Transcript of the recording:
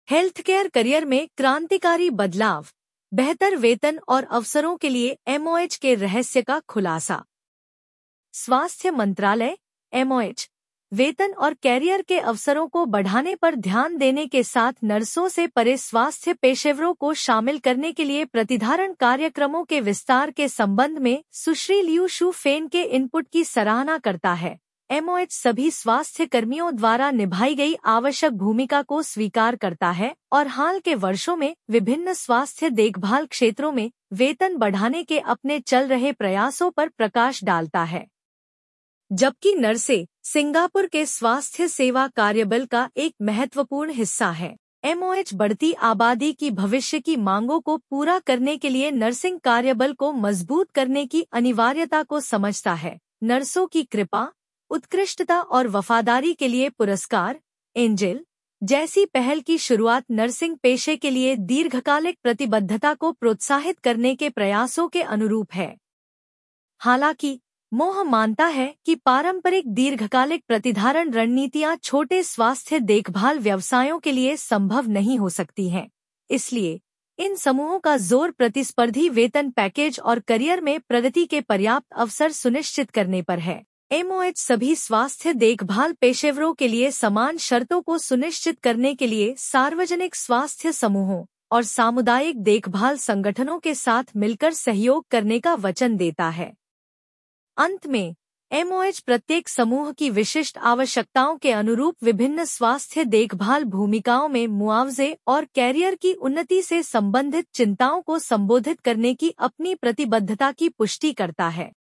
Healthcare career में क्रांतिकारी बदलाव, बेहतर वेतन और अवसरों के लिए एमओएच के रहस्य का खुलासा। स्वास्थ्य मंत्रालय एमओएच वेतन और कैरियर के अवसरों को बढ़ाने पर ध्यान देने के साथ नर्सों से परे स्वास्थ्य पेशेवरों को शामिल करने के लिए प्रतिधारण कार्यक्रमों के विस्तार के संबंध में सुश्री लियू शू फेन के इनपुट की सराहना करता है। एमओएच सभी स्वास्थ्य कर्मियों द्वारा निभाई गई आवश्यक भूमिका को स्वीकार करता है और हाल के वर्षों में विभिन्न स्वास्थ्य देखभाल क्षेत्रों में वेतन बढ़ाने के अपने चल रहे प्रयासों पर प्रकाश डालता है। जबकि नर्सें सिंगापुर के स्वास्थ्य सेवा कार्यबल का एक महत्वपूर्ण हिस्सा है। एमओएच बढ़ती आबादी की भविष्य की मांगों को पूरा करने के लिए नर्सिंग कार्यबल को मजबूत करने की अनिवार्यता को समझता है। नर्सों की कृपा, उत्कृष्टता और वफादारी के लिए पुरस्कार, एंजेल जैसी पहल की शुरुआत नर्सिंग पेशे के लिए दीर्घकालिक प्रतिबद्धता को प्रोत्साहित करने के प्रयासों के अनुरूप है। हालांकि मोह मानता है कि पारंपरिक दीर्घकालिक प्रतिधारण रणनीतियां छोटे स्वास्थ्य देखभाल व्यवसायों के लिए संभव नहीं हो सकती हैं। इसलिए इन समूहों का जोर प्रतिस्पर्धी वेतन पैकेज और करियर में प्रगति के पर्याप्त अवसर सुनिश्चित करने पर है। एमओएच सभी स्वास्थ्य देखभाल पेशेवरों के लिए समान शर्तों को सुनिश्चित करने के लिए सार्वजनिक स्वास्थ्य समूहों और सामुदायिक देखभाल संगठनों के साथ मिलकर सहयोग करने का वचन देता है। अंत में एमओएच प्रत्येक समूह की विशिष्ट आवश्यकताओं के अनुरूप विभिन्न स्वास्थ्य देखभाल भूमिकाओं में मुआवजे और कैरियर की उन्नति से संबंधित चिंताओं को संबोधित करने की अपनी प्रतिबद्धता की पुष्टि करता है।